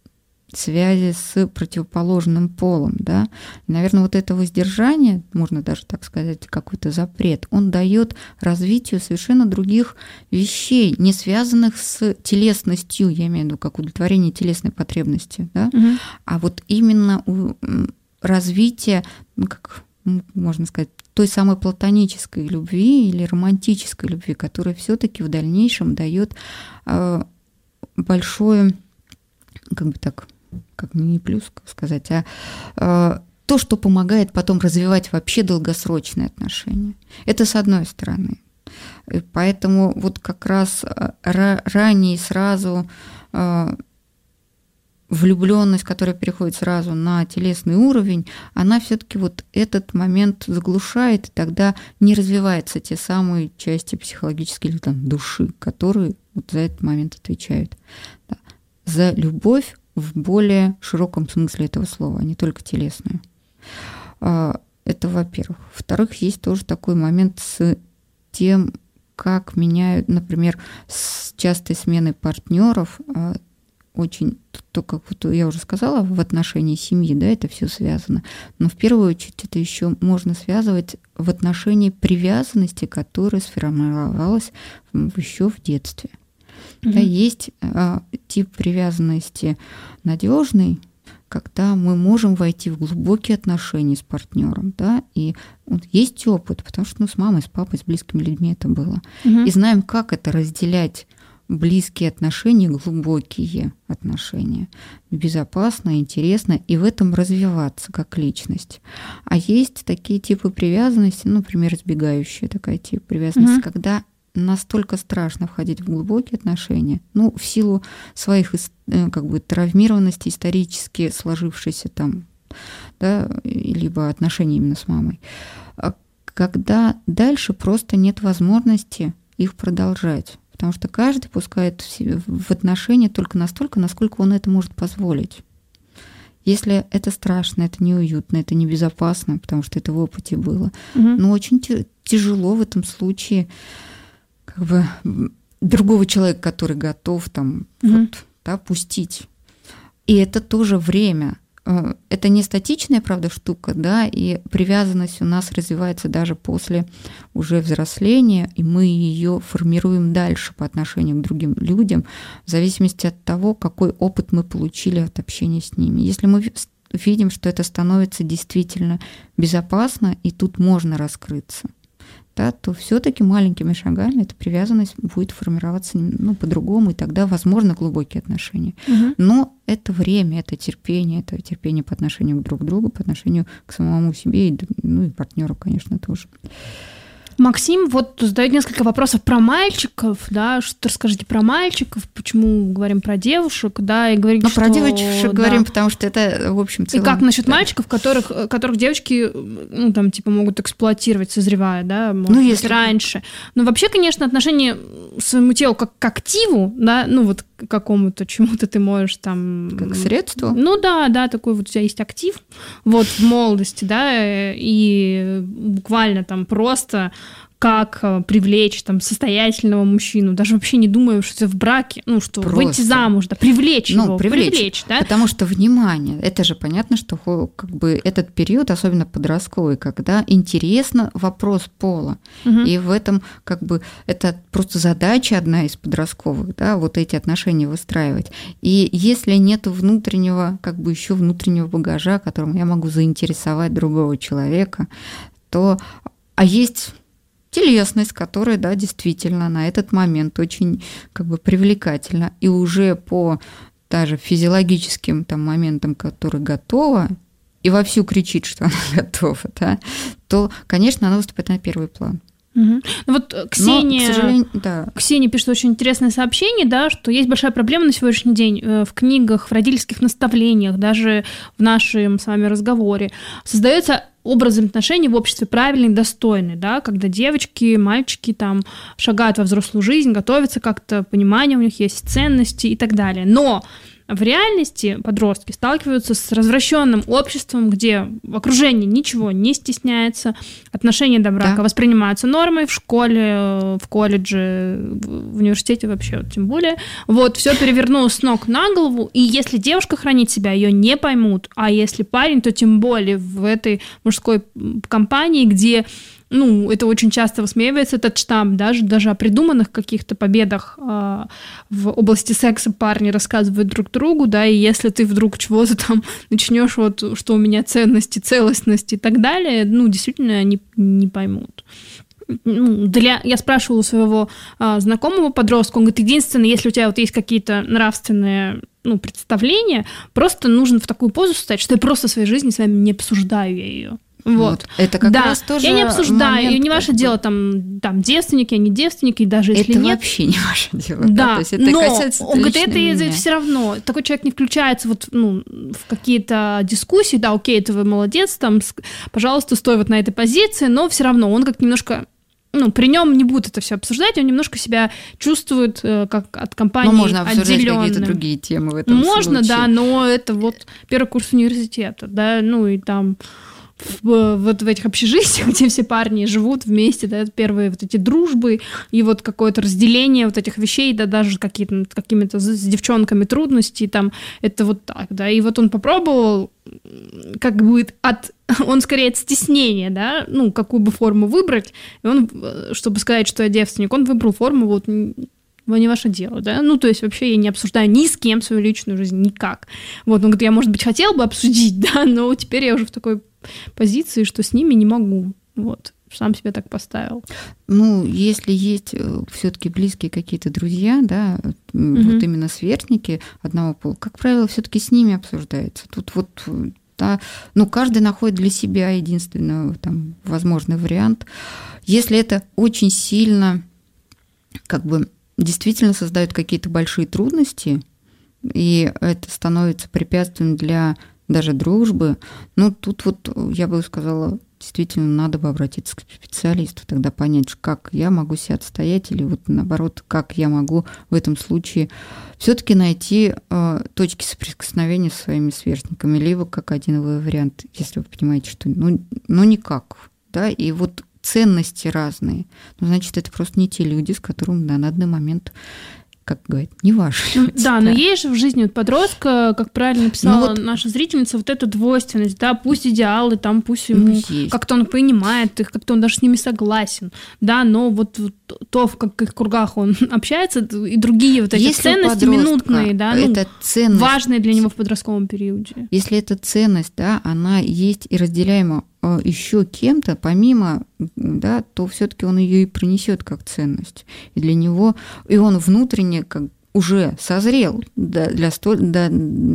связи с противоположным полом, да, и, наверное, вот это воздержание, можно даже так сказать, какой-то запрет, он дает развитию совершенно других вещей, не связанных с телесностью, я имею в виду как удовлетворение телесной потребности, да, Мгм. а вот именно у- м, развитие, ну, как м, можно сказать, той самой платонической любви или романтической любви, которая все-таки в дальнейшем дает э, большое, как бы так, как не плюс сказать, а э, то, что помогает потом развивать вообще долгосрочные отношения. Это с одной стороны. И поэтому вот как раз э, ра- ранее сразу э, влюбленность, которая переходит сразу на телесный уровень, она все-таки вот этот момент заглушает, и тогда не развиваются те самые части психологической или там души, которые вот за этот момент отвечают. Да. За любовь в более широком смысле этого слова, а не только телесную. А, Это, во-первых. Во-вторых, есть тоже такой момент с тем, как меняют, например, с частой сменой партнеров, очень, то, как вот я уже сказала, в отношении семьи, да, это все связано. Но в первую очередь это еще можно связывать в отношении привязанности, которая сформировалась еще в детстве. Mm-hmm. Да, есть а, тип привязанности надежный, когда мы можем войти в глубокие отношения с партнером, да, и вот есть опыт, потому что ну, с мамой, с папой, с близкими людьми это было. Mm-hmm. И знаем, как это разделять близкие отношения, глубокие отношения, безопасно, интересно, и в этом развиваться как личность. А есть такие типы привязанности, ну, например, избегающая такая тип привязанности, mm-hmm. когда настолько страшно входить в глубокие отношения, ну, в силу своих как бы травмированности, исторически сложившейся там, да, либо отношений именно с мамой, когда дальше просто нет возможности их продолжать. Потому что каждый пускает в отношения только настолько, насколько он это может позволить. Если это страшно, это неуютно, это небезопасно, потому что это в опыте было, угу. но очень тяжело в этом случае как бы другого человека, который готов там, угу. вот, да, пустить. И это тоже время. Это не статичная, правда, штука, да, и привязанность у нас развивается даже после уже взросления, и мы ее формируем дальше по отношению к другим людям, в зависимости от того, какой опыт мы получили от общения с ними. Если мы видим, что это становится действительно безопасно, и тут можно раскрыться, да, то все-таки маленькими шагами эта привязанность будет формироваться ну, по-другому, и тогда возможно глубокие отношения. Угу. Но это время, это терпение, это терпение по отношению друг к другу, по отношению к самому себе, и, ну и партнеру, конечно, тоже. Максим вот задает несколько вопросов про мальчиков, да, что расскажите про мальчиков, почему говорим про девушек, да, и говорите, ну, что... про девочек да. говорим, потому что это, в общем, целом... И как насчет да. мальчиков, которых, которых девочки, ну, там, типа, могут эксплуатировать, созревая, да, может ну, быть, если... раньше. Но вообще, конечно, отношение к своему телу как к активу, да, ну, вот к какому-то чему-то ты можешь там... Как средство? Ну, да, да, такой вот у тебя есть актив, вот, в молодости, да, и буквально там просто... как привлечь там состоятельного мужчину, даже вообще не думая, что в браке, ну, что просто. Выйти замуж, да, привлечь ну, его, привлечь, привлечь, да. Потому что, внимание, это же понятно, что как бы этот период, особенно подростковый, когда интересно вопрос пола, угу. и в этом как бы это просто задача одна из подростковых, да, вот эти отношения выстраивать. И если нет внутреннего, как бы еще внутреннего багажа, которым я могу заинтересовать другого человека, то, а есть... телесность, которая, да, действительно на этот момент очень как бы привлекательна. И уже по даже физиологическим там моментам, которые готова, и вовсю кричит, что она готова, да, то, конечно, она выступает на первый план. Угу. Ну вот Ксения, Но, к сожалению, да. Ксения пишет очень интересное сообщение, да, что есть большая проблема на сегодняшний день в книгах, в родительских наставлениях, даже в нашем с вами разговоре. Создается образ отношений в обществе правильный, достойный, да, когда девочки, мальчики там шагают во взрослую жизнь, готовятся как-то, понимание у них есть, ценности и так далее. Но в реальности подростки сталкиваются с развращенным обществом, где в окружении ничего не стесняется, отношения до брака да. воспринимаются нормой в школе, в колледже, в университете вообще, тем более. Вот, все перевернулось с ног на голову, и если девушка хранит себя, ее не поймут, а если парень, то тем более в этой мужской компании, где ну, это очень часто высмеивается, этот штамп, даже, даже о придуманных каких-то победах э, в области секса парни рассказывают друг другу, да, и если ты вдруг чего-то там начнешь, вот, что у меня ценности, целостность и так далее, ну, действительно, они не поймут. Ну, для... Я спрашивала у своего а, знакомого подростка, он говорит, единственное, если у тебя вот есть какие-то нравственные ну, представления, просто нужно в такую позу встать, что я просто в своей жизни с вами не обсуждаю я ее. Вот. вот. Это как да. раз тоже я не обсуждаю, момент, и не ваше дело, там, там девственники, они девственники, и даже если это нет... Это вообще не ваше дело. Да, да? То есть это но касается он говорит, это меня. Все равно, такой человек не включается вот, ну, в какие-то дискуссии, да, окей, это вы молодец, там, пожалуйста, стой вот на этой позиции, но все равно он как немножко... Ну, при нем не будут это все обсуждать, он немножко себя чувствует э, как от компании отделённым. Ну, можно обсуждать какие-то другие темы в этом Можно, случае. да, но это вот первый курс университета, да, ну и там в, вот в этих общежитиях, где все парни живут вместе, да, первые вот эти дружбы и вот какое-то разделение вот этих вещей, да, даже какие-то, какими-то с девчонками трудности, там, это вот так, да, и вот он попробовал, как будет от, он скорее от стеснения, да, ну, какую бы форму выбрать, и он, чтобы сказать, что я девственник, он выбрал форму вот не ваше дело, да, ну, то есть вообще я не обсуждаю ни с кем свою личную жизнь, никак. Вот, он говорит, я, может быть, хотел бы обсудить, да, но теперь я уже в такой позиции, что с ними не могу, вот, сам себя так поставил. Ну, если есть все-таки близкие какие-то друзья, да, угу. вот именно сверстники одного пола, как правило, все-таки с ними обсуждается. Тут вот, да, ну, каждый находит для себя единственный там возможный вариант. Если это очень сильно, как бы, действительно создают какие-то большие трудности, и это становится препятствием для даже дружбы, ну, тут вот, я бы сказала, действительно надо бы обратиться к специалисту, тогда понять, как я могу себя отстоять, или вот наоборот, как я могу в этом случае все-таки найти э, точки соприкосновения со своими сверстниками, либо как один вариант, если вы понимаете, что ну, ну никак, да, и вот ценности разные. Ну, значит, это просто не те люди, с которыми да, на данный момент, как говорят, не ваши. Ну, да, да, но есть же в жизни вот подростка, как правильно написала ну, вот, наша зрительница, вот эта двойственность, да, пусть идеалы, там пусть ему ну, как-то он понимает их, как-то он даже с ними согласен, да, но вот, вот то, в каких кругах он общается, и другие вот эти если ценности минутные, да, ну, ценность, важные для него в подростковом периоде. Если эта ценность, да, она есть и разделяема еще кем-то, помимо, да, то все-таки он ее и принесет как ценность. И для него, и он внутренне как уже созрел да, для, да,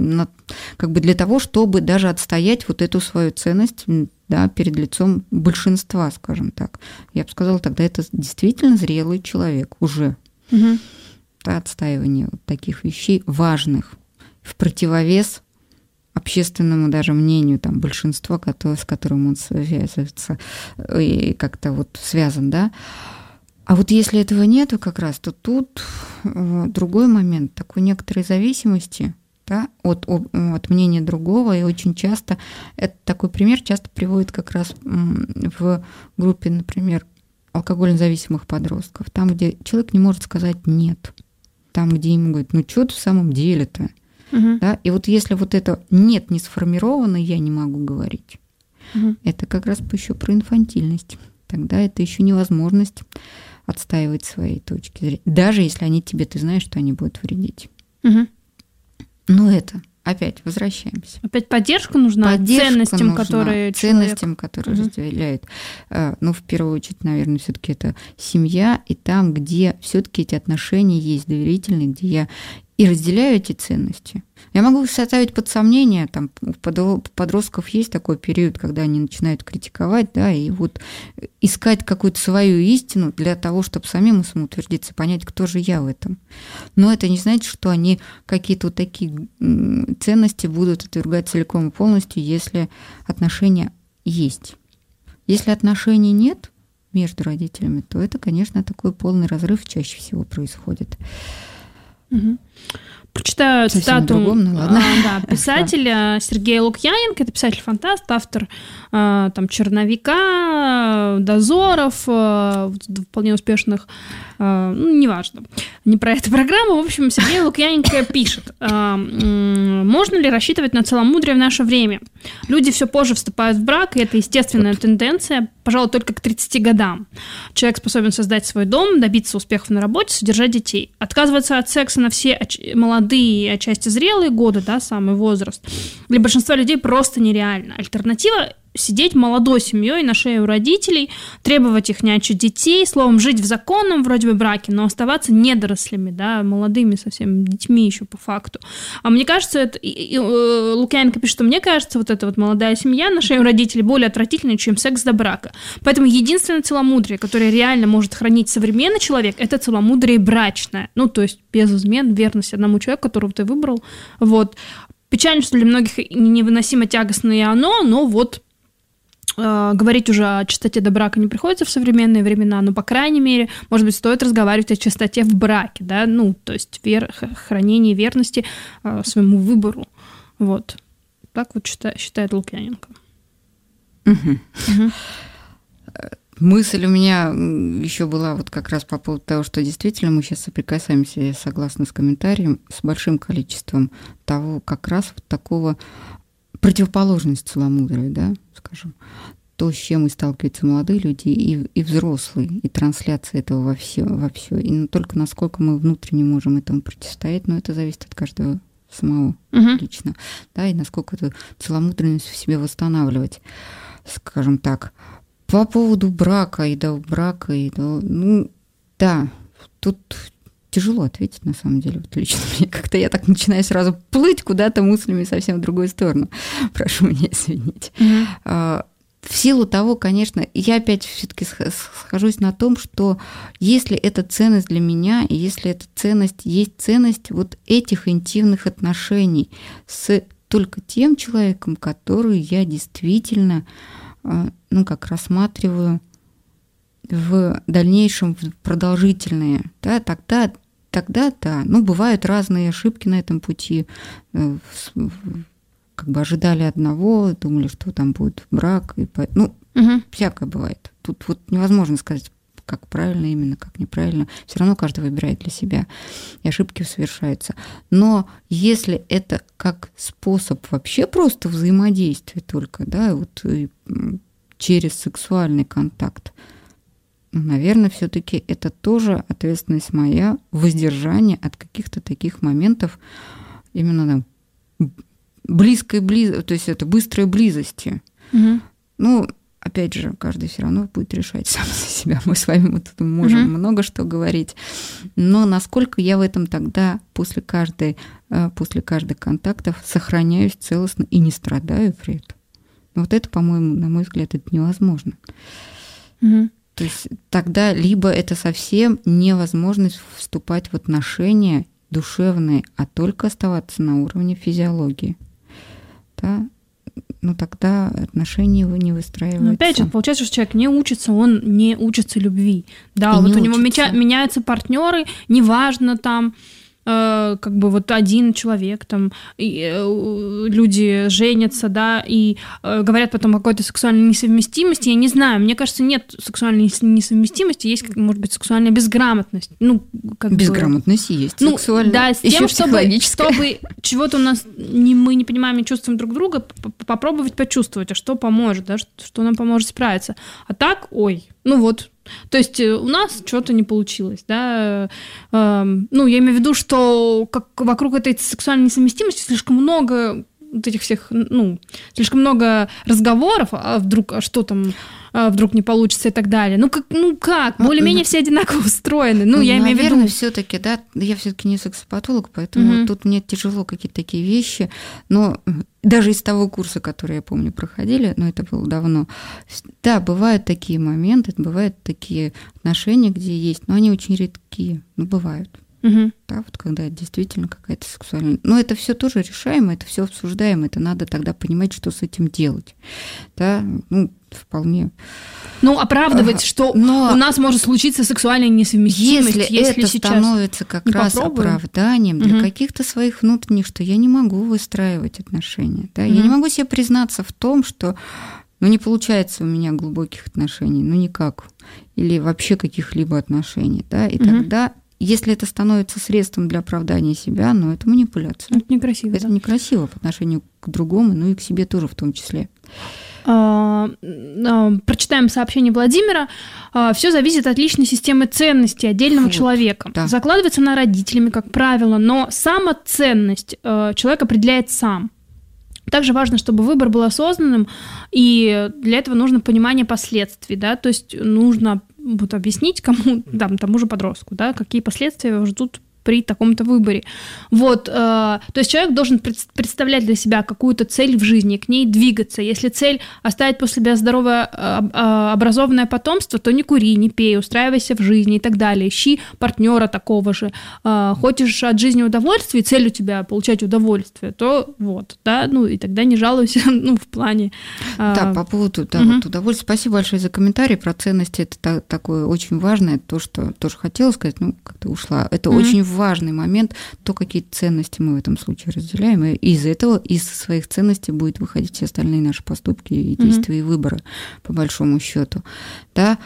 как бы для того, чтобы даже отстоять вот эту свою ценность да, перед лицом большинства, скажем так. Я бы сказала, тогда это действительно зрелый человек уже. Угу. Да, отстаивание вот таких вещей важных в противовес общественному даже мнению там, большинства, с которым он связывается и как-то вот связан, да. А вот если этого нету как раз, то тут другой момент, такой некоторой зависимости да, от, от мнения другого, и очень часто, это такой пример часто приводит как раз в группе, например, алкогольно зависимых подростков, там, где человек не может сказать «нет», там, где ему говорят «ну что ты в самом деле-то?», Uh-huh. Да? И вот если вот это нет не сформировано, я не могу говорить, uh-huh. это как раз еще про инфантильность. Тогда это еще невозможность отстаивать свои точки зрения. Даже если они тебе, ты знаешь, что они будут вредить. Uh-huh. Но это, опять возвращаемся. Опять поддержка нужна поддержка ценностям, нужна, которые ценностям, человек... которые uh-huh. разделяют. Ну, в первую очередь, наверное, все-таки это семья, и там, где все-таки эти отношения есть доверительные, где я и разделяю эти ценности. Я могу составить под сомнение, там у подростков есть такой период, когда они начинают критиковать, да, и вот искать какую-то свою истину для того, чтобы самим самоутвердиться, понять, кто же я в этом. Но это не значит, что они какие-то вот такие ценности будут отвергать целиком и полностью, если отношения есть. Если отношений нет между родителями, то это, конечно, такой полный разрыв чаще всего происходит. Угу. Прочитаю цитату другом, ну, ладно. А, да, писателя Сергея Лукьяненко, это писатель-фантаст, автор а, там, «Черновика», «Дозоров», а, вполне успешных, а, ну, неважно, не про эту программу. В общем, Сергей Лукьяненко пишет: а, можно ли рассчитывать на целомудрие в наше время? Люди все позже вступают в брак, и это естественная вот. тенденция, пожалуй, только к тридцати годам. Человек способен создать свой дом, добиться успехов на работе, содержать детей. Отказываться от секса на все молодые и отчасти зрелые годы, да, самый возраст, для большинства людей просто нереально. Альтернатива — сидеть молодой семьей на шее у родителей, требовать их нянчить детей, словом, жить в законном вроде бы браке, но оставаться недорослями, да, молодыми совсем детьми еще по факту. А мне кажется, это, и, и, Лукьяненко пишет, что мне кажется, вот эта вот молодая семья на шее у родителей более отвратительная, чем секс до брака. Поэтому единственное целомудрие, которое реально может хранить современный человек, это целомудрие брачное. Ну, то есть без измен, верность одному человеку, которого ты выбрал. Вот. Печально, что для многих невыносимо тягостное оно, но вот говорить уже о чистоте до брака не приходится в современные времена, но, по крайней мере, может быть, стоит разговаривать о чистоте в браке, да, ну, то есть вер... хранение верности э, своему выбору. Вот. Так вот считает, считает Лукьяненко. Угу. Угу. Мысль у меня еще была вот как раз по поводу того, что действительно мы сейчас соприкасаемся, я согласна с комментарием, с большим количеством того, как раз вот такого противоположности целомудрия, да, скажем, то, с чем и сталкиваются молодые люди и, и взрослые, и трансляция этого во все, во все. И только насколько мы внутренне можем этому противостоять, но это зависит от каждого самого uh-huh. лично, да, и насколько эту целомудренность в себе восстанавливать, скажем так. По поводу брака и до брака, и до... Ну, да, тут тяжело ответить, на самом деле. Вот лично мне как-то я так начинаю сразу плыть куда-то мыслями совсем в другую сторону. Прошу меня извинить. Mm-hmm. В силу того, конечно, я опять все-таки схожусь на том, что если эта ценность для меня, и если эта ценность есть ценность вот этих интимных отношений с только тем человеком, который я действительно... ну, как рассматриваю в дальнейшем продолжительные, да, тогда, тогда, да, ну, бывают разные ошибки на этом пути, как бы ожидали одного, думали, что там будет брак, и, ну, угу. всякое бывает. Тут вот невозможно сказать, как правильно именно, как неправильно. Все равно каждый выбирает для себя, и ошибки совершаются. Но если это как способ вообще просто взаимодействия только, да, вот через сексуальный контакт, наверное, все-таки это тоже ответственность моя, воздержание от каких-то таких моментов именно там, близкой близости, то есть это быстрой близости. Угу. Ну, опять же, каждый все равно будет решать сам за себя. Мы с вами вот тут можем mm-hmm. много что говорить. Но насколько я в этом тогда после каждой, после каждых контактов сохраняюсь целостно и не страдаю при этом. Вот это, по-моему, на мой взгляд, это невозможно. Mm-hmm. То есть тогда либо это совсем невозможность вступать в отношения душевные, а только оставаться на уровне физиологии. Да? Ну, тогда отношения его не выстраиваются. Но опять же, получается, что человек не учится, он не учится любви. Да, и вот у него учится. меняются партнеры, неважно там, э, как бы вот один человек, там, и, э, люди женятся, да, и э, говорят потом о какой-то сексуальной несовместимости. Я не знаю, мне кажется, нет сексуальной несовместимости, есть, как, может быть, сексуальная безграмотность. Ну, как безграмотность бы, есть, ну, сексуальная, да, с тем, чтобы, чтобы чего-то у нас не, мы не понимаем, не чувствуем друг друга, попробовать почувствовать, а что поможет, да, что, что нам поможет справиться. А так, ой, ну вот, то есть у нас что-то не получилось, да, эм, ну, я имею в виду, что как вокруг этой сексуальной несовместимости слишком много вот этих всех, ну, слишком много разговоров, а вдруг, а что там, а вдруг не получится и так далее. Ну как, ну как, более-менее ну, все одинаково устроены. Ну, я имею в виду... Наверное, все-таки, да, я все-таки не сексопатолог, поэтому угу. тут мне тяжело какие-то такие вещи, но даже из того курса, который, я помню, проходили, но это было давно, да, бывают такие моменты, бывают такие отношения, где есть, но они очень редкие, но бывают. Угу. Да, вот когда действительно какая-то сексуальная... Но это все тоже решаемо, это все обсуждаемо, это надо тогда понимать, что с этим делать. Да, ну, вполне... Ну, оправдывать, а, что но у нас может случиться сексуальная несовместимость, если, если это сейчас становится как раз попробуем. Оправданием для угу. каких-то своих внутренних, что я не могу выстраивать отношения. Да? Угу. Я не могу себе признаться в том, что ну, не получается у меня глубоких отношений, ну, никак. Или вообще каких-либо отношений. Да? И угу. тогда... Если это становится средством для оправдания себя, ну, это манипуляция. Это некрасиво. Это да. некрасиво по отношению к другому, ну и к себе тоже в том числе. А, а, прочитаем сообщение Владимира. А, все зависит от личной системы ценностей отдельного вот, человека. Да. Закладывается она родителями, как правило, но самоценность а, человек определяет сам. Также важно, чтобы выбор был осознанным, и для этого нужно понимание последствий, да, то есть нужно вот объяснить кому, там, тому же подростку, да, какие последствия его ждут при таком-то выборе. Вот, э, то есть человек должен пред, представлять для себя какую-то цель в жизни, к ней двигаться. Если цель оставить после себя здоровое э, э, образованное потомство, то не кури, не пей, устраивайся в жизни и так далее. Ищи партнера такого же. Э, хочешь от жизни удовольствие, цель у тебя получать удовольствие, то вот, да, ну и тогда не жалуйся, ну, в плане... Э, да, по поводу да, угу. вот удовольствия. Спасибо большое за комментарий про ценности. Это та, такое очень важное, то, что тоже хотела сказать, ну, как-то ушла. Это угу. очень важный момент, то, какие ценности мы в этом случае разделяем, и из этого, из своих ценностей будет выходить все остальные наши поступки и действия, mm-hmm. и выборы, по большому счету. Да?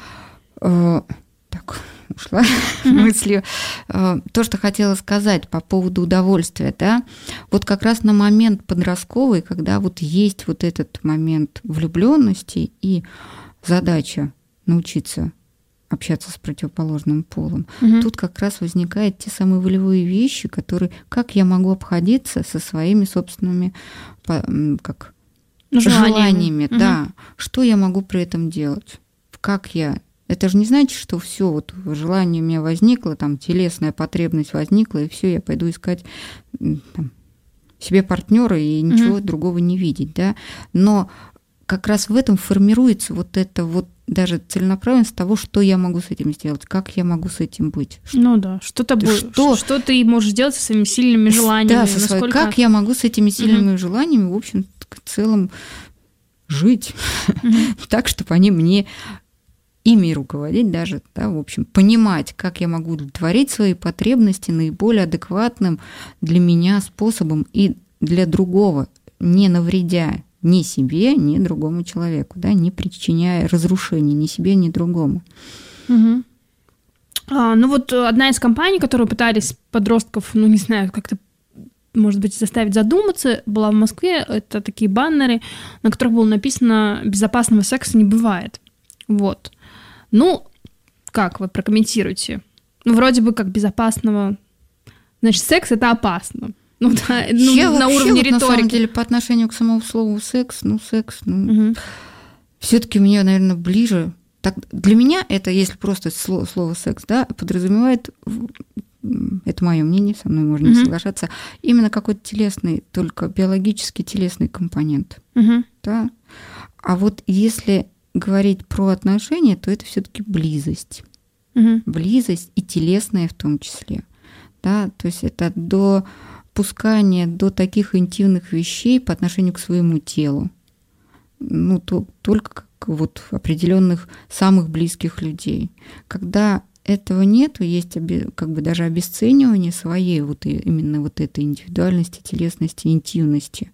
Так, ушла mm-hmm. мыслью. То, что хотела сказать по поводу удовольствия, да, вот как раз на момент подростковый, когда вот есть вот этот момент влюбленности и задача научиться общаться с противоположным полом, угу. тут как раз возникают те самые волевые вещи, которые, как я могу обходиться со своими собственными как, желаниями, желаниями угу. да, что я могу при этом делать, как я. Это же не значит, что все вот желание у меня возникло, там телесная потребность возникла, и все, я пойду искать там, себе партнера и ничего угу. другого не видеть, да. Но как раз в этом формируется вот это вот даже целенаправленность того, что я могу с этим сделать, как я могу с этим быть. Ну да, что-то будет, что, что ты можешь делать со своими сильными желаниями. Да, со насколько... Как я могу с этими сильными угу. желаниями, в общем, в целом жить угу. так, чтобы они мне ими руководить даже, да, в общем, понимать, как я могу удовлетворить свои потребности наиболее адекватным для меня способом и для другого, не навредя ни себе, ни другому человеку, да, не причиняя разрушений ни себе, ни другому. Угу. А, ну вот одна из компаний, которые пытались подростков, ну не знаю, как-то, может быть, заставить задуматься, была в Москве. Это такие баннеры, на которых было написано «Безопасного секса не бывает». Вот. Ну, как вы прокомментируете? Ну, вроде бы как безопасного... Значит, секс – это опасно. Ну да, ну, я на вообще, уровне вот, риторики. На самом деле, по отношению к самому слову секс, ну, секс, ну, угу. все-таки мне, наверное, ближе. Так, для меня это, если просто слово, слово секс, да, подразумевает, это мое мнение, со мной можно угу. не соглашаться, именно какой-то телесный, только биологический телесный компонент. Угу. Да? А вот если говорить про отношения, то это все-таки близость. Угу. Близость и телесная в том числе. Да? То есть это до пускания до таких интимных вещей по отношению к своему телу. Ну, то, только как вот определенных самых близких людей. Когда этого нету, есть как бы даже обесценивание своей вот именно вот этой индивидуальности, телесности, интимности.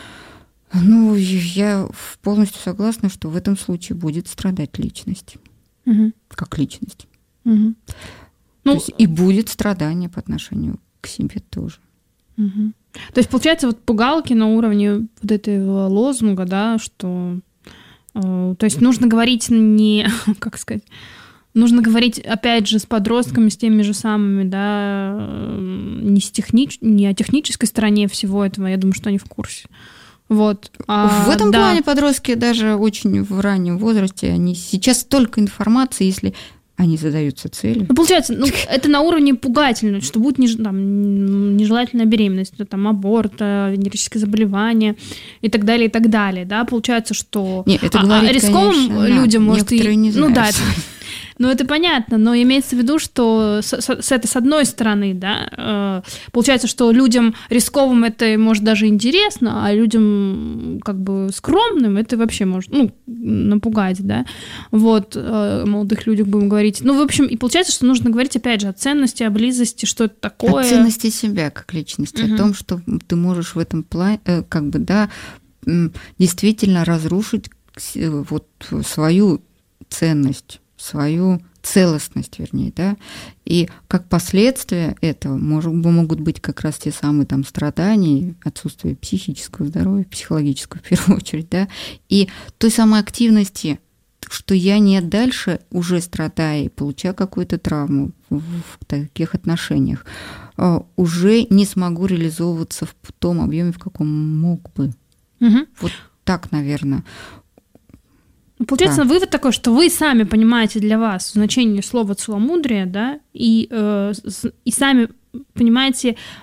Ну, я полностью согласна, что в этом случае будет страдать личность. Угу. Как личность. Угу. То ну, есть и будет страдание по отношению к себе тоже. Угу. То есть, получается, вот пугалки на уровне вот этого лозунга, да, что... Э, то есть нужно говорить не... Как сказать? Нужно говорить, опять же, с подростками, с теми же самыми, да, не, с технич... не о технической стороне всего этого, я думаю, что они в курсе. Вот. А, в этом да. плане подростки даже очень в раннем возрасте, они сейчас столько информации, если они задаются целью. Ну, получается, ну, это на уровне пугательно, что будет неж... там, нежелательная беременность, там, аборт, венерические заболевания и так далее, и так далее. Да? Получается, что Нет, это говорить, а рисковым конечно, людям да, может и... не знают. Ну да, это... Ну, это понятно, но имеется в виду, что с, с, с этой, с одной стороны, да, э, получается, что людям рисковым это может даже интересно, а людям как бы скромным это вообще может, ну, напугать, да, вот, э, молодых людях будем говорить. Ну, в общем, и получается, что нужно говорить, опять же, о ценности, о близости, что это такое. О ценности себя как личности, угу. о том, что ты можешь в этом плане, э, как бы, да, действительно разрушить вот свою ценность, свою целостность, вернее, да, и как последствия этого может, могут быть как раз те самые там страдания, отсутствие психического здоровья, психологического в первую очередь, да, и той самой активности, что я не дальше уже страдая и получая какую-то травму в, в таких отношениях, уже не смогу реализовываться в том объеме, в каком мог бы. Угу. Вот так, наверное. Получается, да. вывод такой, что вы сами понимаете для вас значение слова целомудрие, да, и, э, и сами понимаете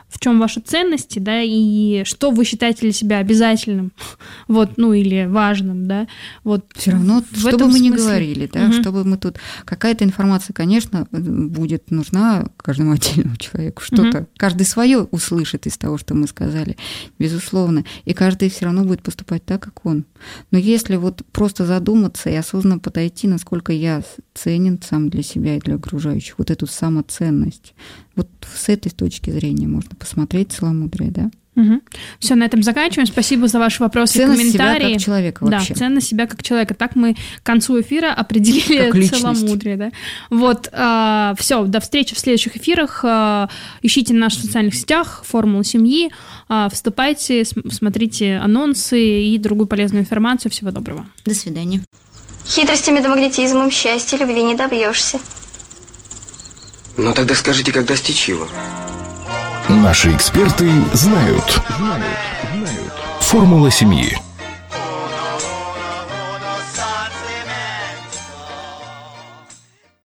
в чем ваши ценности, да, и что вы считаете для себя обязательным, вот, ну, или важным, да, вот. Все равно, в что бы этом мы ни смысле. говорили, да, Мгм. чтобы мы тут... Какая-то информация, конечно, будет нужна каждому отдельному человеку, что-то. Мгм. Каждый свое услышит из того, что мы сказали, безусловно, и каждый все равно будет поступать так, как он. Но если вот просто задуматься и осознанно подойти, насколько я ценен сам для себя и для окружающих, вот эту самоценность, вот с этой точки зрения можно посмотреть целомудрие, да? Все, на этом заканчиваем. Спасибо за ваши вопросы Ценность и комментарии. себя как человека вообще. Да, ценность себя как человека. Так мы к концу эфира определили Как личность. целомудрие. Да? Вот, все, до встречи в следующих эфирах. А, ищите нас в социальных сетях, формулу семьи. А, вступайте, см- смотрите анонсы и другую полезную информацию. Всего доброго. До свидания. Хитростями да магнетизмом счастья любви не добьешься. Ну тогда скажите, как достичь его? Наши эксперты знают. Формула семьи.